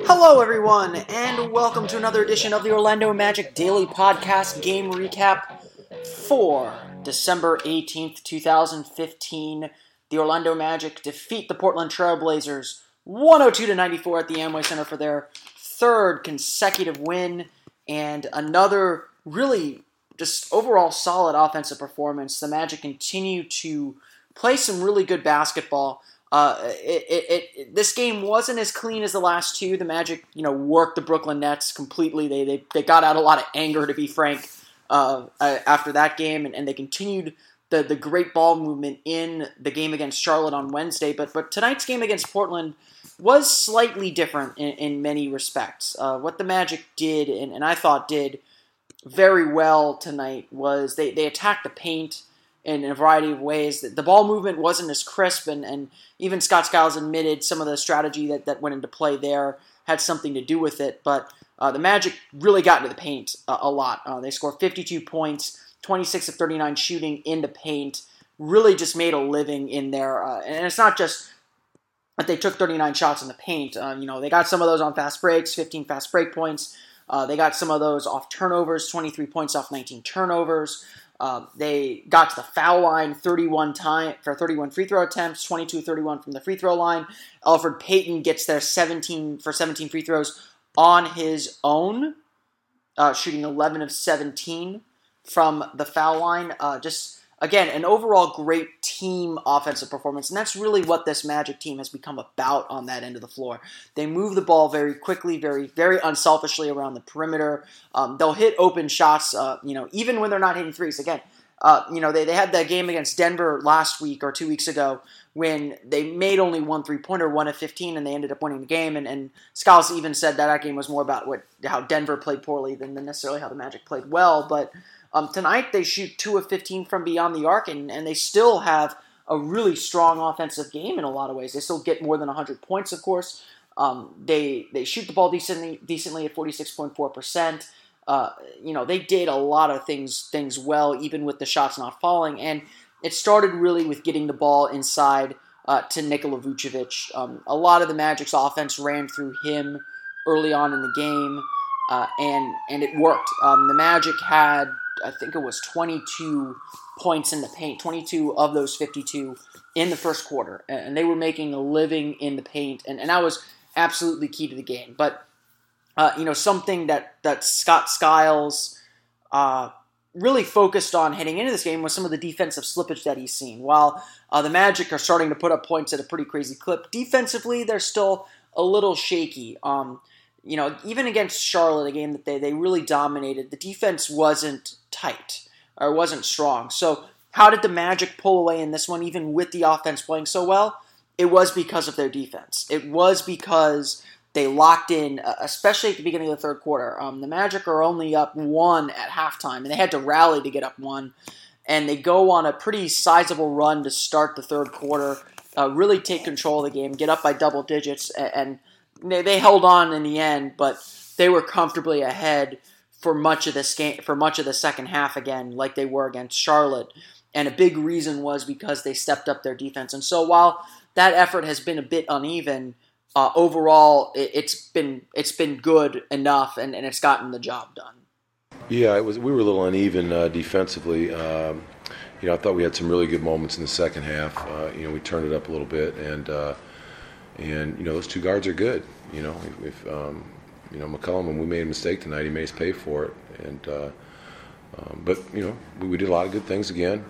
Hello, everyone, and welcome to another edition of the Orlando Magic Daily Podcast Game Recap for December 18th, 2015. The Orlando Magic defeat the Portland Trail Blazers 102-94 at the Amway Center for their third consecutive win, and another really just overall solid offensive performance. The Magic continue to play some really good basketball. This game wasn't as clean as the last two. The Magic, worked the Brooklyn Nets completely. They got out a lot of anger, to be frank, after that game, and they continued the great ball movement in the game against Charlotte on Wednesday. But tonight's game against Portland was slightly different in many respects. What the Magic did, and I thought did very well tonight, was they attacked the paint in a variety of ways. The ball movement wasn't as crisp, and even Scott Skiles admitted some of the strategy that went into play there had something to do with it. But the Magic really got into the paint a lot. They scored 52 points, 26 of 39 shooting in the paint, really just made a living in there. And it's not just that they took 39 shots in the paint. They got some of those on fast breaks, 15 fast break points. They got some of those off turnovers, 23 points off 19 turnovers. They got to the foul line 31 free throw attempts, 22-31 from the free throw line. Elfrid Payton gets there 17 free throws on his own, shooting 11 of 17 from the foul line. Again, an overall great team offensive performance, and that's really what this Magic team has become about on that end of the floor. They move the ball very quickly, very, very unselfishly around the perimeter. They'll hit open shots, even when they're not hitting threes. Again, they had that game against Denver last week or 2 weeks ago when they made only one three-pointer, 1 of 15, and they ended up winning the game. And Skiles even said that game was more about how Denver played poorly than necessarily how the Magic played well, but tonight, they shoot 2 of 15 from beyond the arc, and they still have a really strong offensive game in a lot of ways. They still get more than 100 points, of course. They shoot the ball decently at 46.4%. They did a lot of things well, even with the shots not falling. And it started really with getting the ball inside to Nikola Vucevic. A lot of the Magic's offense ran through him early on in the game, and it worked. The Magic had, I think it was 22 points in the paint, 22 of those 52 in the first quarter. And they were making a living in the paint, and that was absolutely key to the game. But, something that Scott Skiles really focused on heading into this game was some of the defensive slippage that he's seen. While the Magic are starting to put up points at a pretty crazy clip, defensively they're still a little shaky. Even against Charlotte, a game that they really dominated, the defense wasn't tight or wasn't strong. So how did the Magic pull away in this one, even with the offense playing so well? It was because of their defense. It was because they locked in, especially at the beginning of the third quarter. The Magic are only up 1 at halftime, and they had to rally to get up 1. And they go on a pretty sizable run to start the third quarter, really take control of the game, get up by double digits, and they held on in the end, but they were comfortably ahead for much of this game, for much of the second half again, like they were against Charlotte. And a big reason was because they stepped up their defense. And so while that effort has been a bit uneven, overall it's been good enough, and it's gotten the job done. Yeah, we were a little uneven defensively. I thought we had some really good moments in the second half. We turned it up a little bit, and those two guards are good. If McCollum, when we made a mistake tonight, he made us pay for it. And but we did a lot of good things again.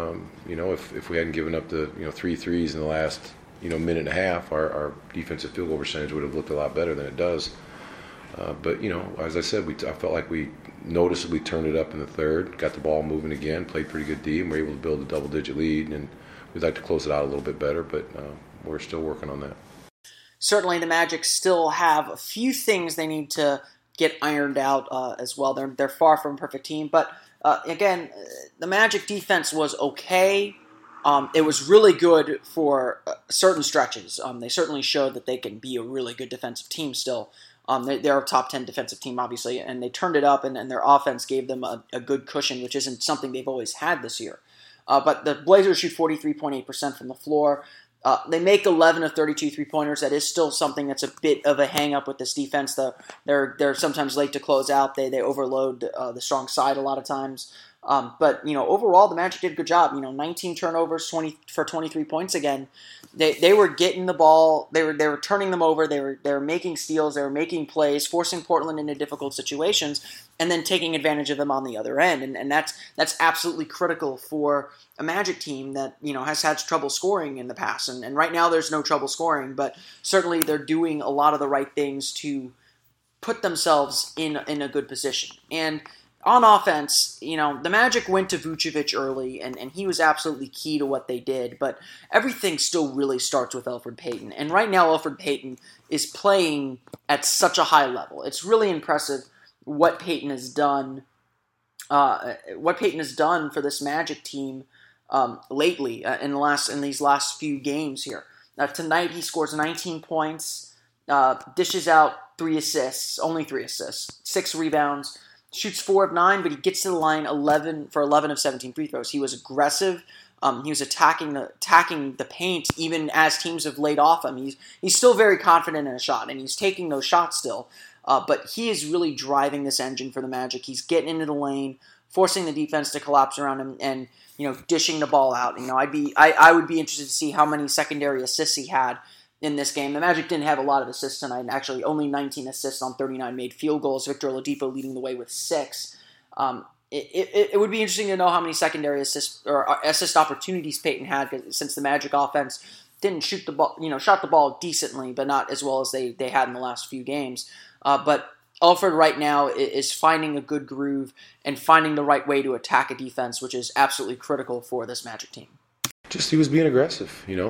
If we hadn't given up the 3 threes in the last minute and a half, our defensive field goal percentage would have looked a lot better than it does. But as I said, I felt like we noticeably turned it up in the third, got the ball moving again, played pretty good D, and were able to build a double-digit lead. And we'd like to close it out a little bit better, but we're still working on that. Certainly, the Magic still have a few things they need to get ironed out as well. They're far from a perfect team, but again, the Magic defense was okay. It was really good for certain stretches. They certainly showed that they can be a really good defensive team still. They're a top 10 defensive team, obviously, and they turned it up, and their offense gave them a good cushion, which isn't something they've always had this year. But the Blazers shoot 43.8% from the floor. They make 11 of 32 three-pointers. That is still something that's a bit of a hang-up with this defense. They're sometimes late to close out. They overload the strong side a lot of times. But overall, the Magic did a good job. 19 turnovers, 23 points again. They were getting the ball. They were turning them over. They were making steals. They were making plays, forcing Portland into difficult situations, and then taking advantage of them on the other end. And that's absolutely critical for a Magic team that has had trouble scoring in the past. And right now there's no trouble scoring, but certainly they're doing a lot of the right things to put themselves in a good position. And on offense, the Magic went to Vucevic early, and he was absolutely key to what they did, but everything still really starts with Elfrid Payton. And right now, Elfrid Payton is playing at such a high level. It's really impressive what Payton has done for this Magic team lately in these last few games here. Tonight, he scores 19 points, dishes out only 3 assists, 6 rebounds, shoots 4 of 9, but he gets to the line 11 of 17 free throws. He was aggressive. He was attacking the paint even as teams have laid off him. He's still very confident in a shot, and he's taking those shots still. But he is really driving this engine for the Magic. He's getting into the lane, forcing the defense to collapse around him, and dishing the ball out. I would be interested to see how many secondary assists he had in this game. The Magic didn't have a lot of assists tonight. Actually, only 19 assists on 39 made field goals. Victor Oladipo leading the way with 6. It would be interesting to know how many secondary assists or assist opportunities Payton had, since the Magic offense didn't shoot the ball, shot the ball decently, but not as well as they had in the last few games. But Elfrid right now is finding a good groove and finding the right way to attack a defense, which is absolutely critical for this Magic team. Just he was being aggressive,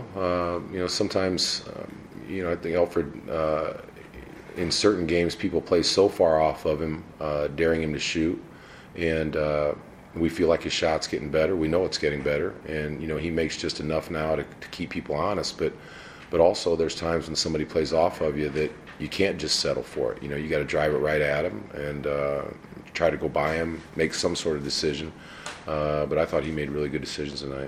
sometimes, I think Elfrid, in certain games, people play so far off of him, daring him to shoot, and we feel like his shot's getting better. We know it's getting better, and, he makes just enough now to keep people honest, but also there's times when somebody plays off of you that you can't just settle for it. You got to drive it right at him and try to go by him, make some sort of decision, but I thought he made really good decisions tonight.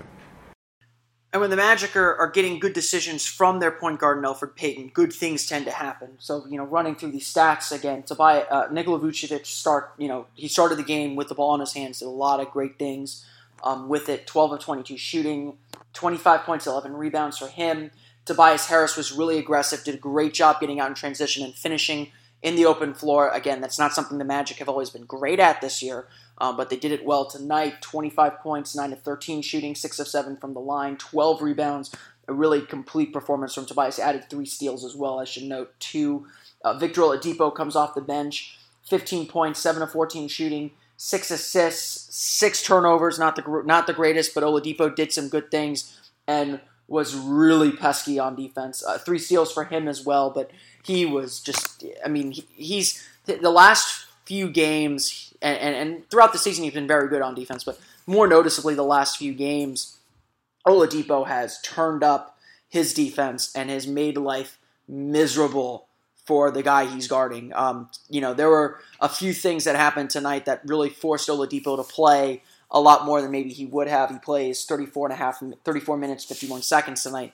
And when the Magic are getting good decisions from their point guard, Elfrid Payton, good things tend to happen. So, running through these stats again, Nikola Vucevic he started the game with the ball in his hands, did a lot of great things with it. 12 of 22 shooting, 25 points, 11 rebounds for him. Tobias Harris was really aggressive, did a great job getting out in transition and finishing in the open floor. Again, that's not something the Magic have always been great at this year, but they did it well tonight. 25 points, 9 of 13 shooting, 6 of 7 from the line, 12 rebounds. A really complete performance from Tobias. Added 3 steals as well, I should note. 2. Victor Oladipo comes off the bench, 15 points, 7 of 14 shooting, 6 assists, 6 turnovers. Not the greatest, but Oladipo did some good things and was really pesky on defense. 3 steals for him as well, but he was just, he's the last few games, and throughout the season he's been very good on defense, but more noticeably the last few games, Oladipo has turned up his defense and has made life miserable for the guy he's guarding. There were a few things that happened tonight that really forced Oladipo to play a lot more than maybe he would have. He plays 34 minutes, 51 seconds tonight.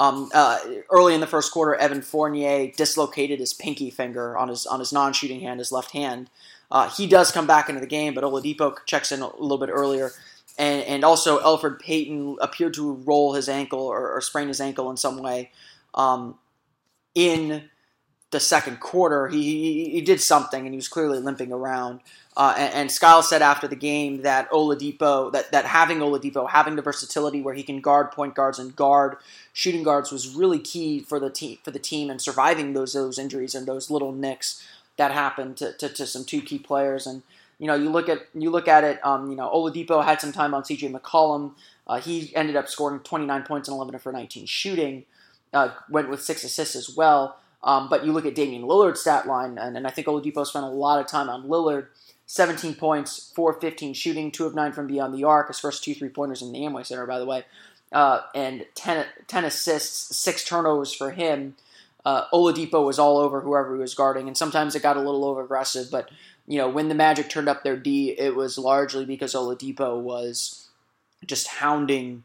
Early in the first quarter, Evan Fournier dislocated his pinky finger on his non-shooting hand, his left hand. He does come back into the game, but Oladipo checks in a little bit earlier. And also Elfrid Payton appeared to roll his ankle or sprain his ankle in some way in the second quarter. He did something, and he was clearly limping around. And Skiles said after the game that Oladipo, that having Oladipo, having the versatility where he can guard point guards and guard shooting guards was really key for the team and surviving those injuries and those little nicks that happened to some 2 key players. And you look at it. Oladipo had some time on C.J. McCollum. He ended up scoring 29 points and 11 for 19 shooting. Went with 6 assists as well. But you look at Damian Lillard's stat line, and I think Oladipo spent a lot of time on Lillard. 17 points, 4 of 15 shooting, 2 of 9 from beyond the arc. His first 2 3-pointers in the Amway Center, by the way. And 10 assists, 6 turnovers for him. Oladipo was all over whoever he was guarding, and sometimes it got a little over-aggressive. But, when the Magic turned up their D, it was largely because Oladipo was just hounding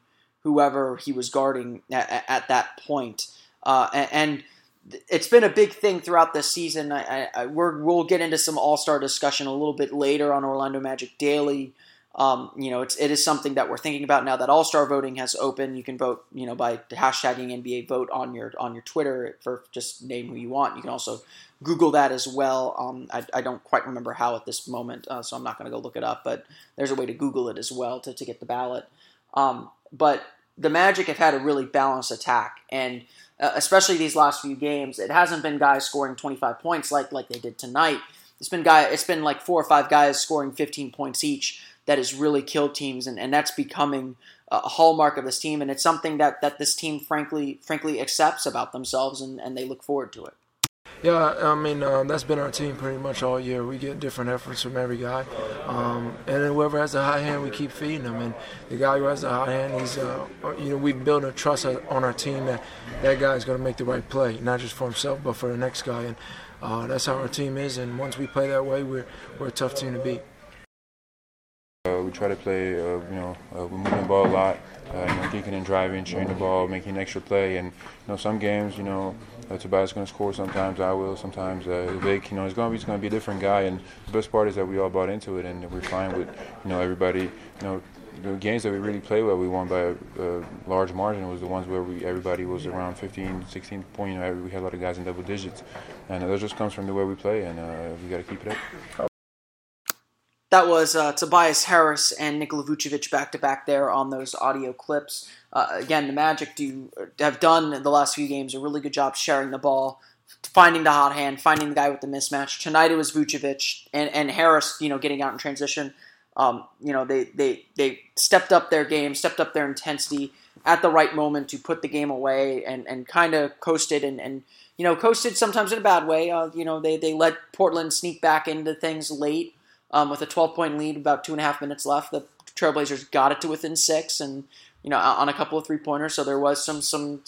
whoever he was guarding at that point. And it's been a big thing throughout this season. We'll get into some All-Star discussion a little bit later on Orlando Magic Daily. It is something that we're thinking about now that All-Star voting has opened. You can vote, by hashtagging NBA vote on your Twitter for just name who you want. You can also Google that as well. I don't quite remember how at this moment, so I'm not going to go look it up. But there's a way to Google it as well to get the ballot. But the Magic have had a really balanced attack, and especially these last few games, it hasn't been guys scoring 25 points like they did tonight. It's been like 4 or 5 guys scoring 15 points each that has really killed teams, and that's becoming a hallmark of this team, and it's something that this team frankly accepts about themselves, and they look forward to it. Yeah, I mean, that's been our team pretty much all year. We get different efforts from every guy. And then whoever has a high hand, we keep feeding them. And the guy who has a high hand, he's, we build a trust on our team that guy is going to make the right play, not just for himself, but for the next guy. And that's how our team is. And once we play that way, we're a tough team to beat. We try to play, we're moving the ball a lot, kicking and driving, sharing the ball, making an extra play. And, some games, Tobias is going to score sometimes, I will, sometimes Vic, he's going to be a different guy. And the best part is that we all bought into it, and we're fine with, everybody. The games that we really played well, we won by a large margin, was the ones where everybody was around 15, 16 points. We had a lot of guys in double digits. And that just comes from the way we play, and we got to keep it up. That was Tobias Harris and Nikola Vucevic back-to-back there on those audio clips. Again, the Magic have done in the last few games a really good job sharing the ball, finding the hot hand, finding the guy with the mismatch. Tonight it was Vucevic and Harris, getting out in transition. They stepped up their game, stepped up their intensity at the right moment to put the game away and kind of coasted and coasted sometimes in a bad way. They let Portland sneak back into things late. With a 12-point lead, about 2.5 minutes left, the Trailblazers got it to within 6, and on a couple of three-pointers. So there was some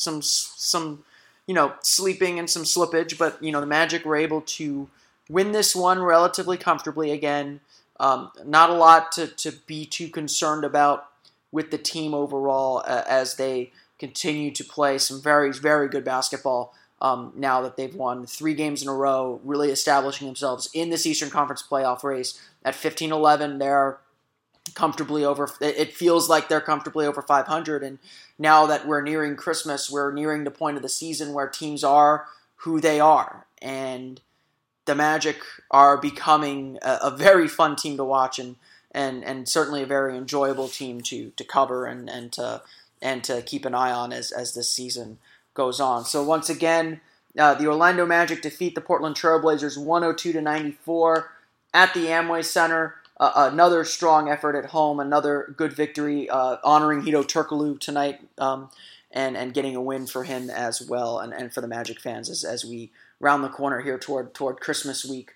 sleeping and some slippage, but the Magic were able to win this one relatively comfortably. Again, not a lot to be too concerned about with the team overall as they continue to play some very, very good basketball. Now that they've won 3 games in a row, really establishing themselves in this Eastern Conference playoff race. At 15-11, they're comfortably over. It feels like they're comfortably over 500. And now that we're nearing Christmas, we're nearing the point of the season where teams are who they are. And the Magic are becoming a very fun team to watch and certainly a very enjoyable team to cover and to keep an eye on as this season goes on. So once again, the Orlando Magic defeat the Portland Trailblazers 102-94 at the Amway Center. Another strong effort at home, another good victory, honoring Hedo Turkoglu tonight, and getting a win for him as well, and for the Magic fans as we round the corner here toward Christmas week,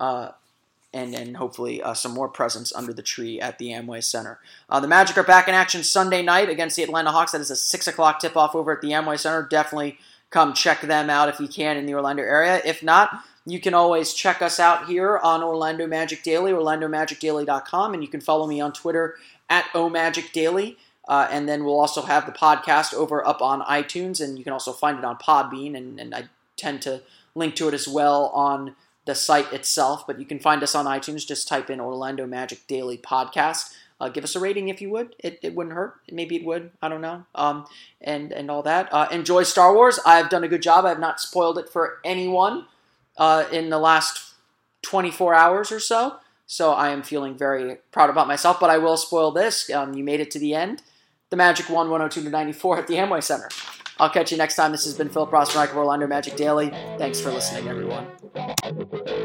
and hopefully some more presents under the tree at the Amway Center. The Magic are back in action Sunday night against the Atlanta Hawks. That is a 6 o'clock tip-off over at the Amway Center. Definitely come check them out if you can in the Orlando area. If not, you can always check us out here on Orlando Magic Daily, orlandomagicdaily.com, and you can follow me on Twitter at omagicdaily. And then we'll also have the podcast up on iTunes, and you can also find it on Podbean, and I tend to link to it as well on the site itself, but you can find us on iTunes. Just type in Orlando Magic Daily Podcast. Give us a rating if you would. It wouldn't hurt. Maybe it would. I don't know. And all that. Enjoy Star Wars. I've done a good job. I have not spoiled it for anyone in the last 24 hours or so. So I am feeling very proud about myself, but I will spoil this. You made it to the end. The Magic won 102-94 at the Amway Center. I'll catch you next time. This has been Philip Rossman of Orlando Magic Daily. Thanks for listening, everyone.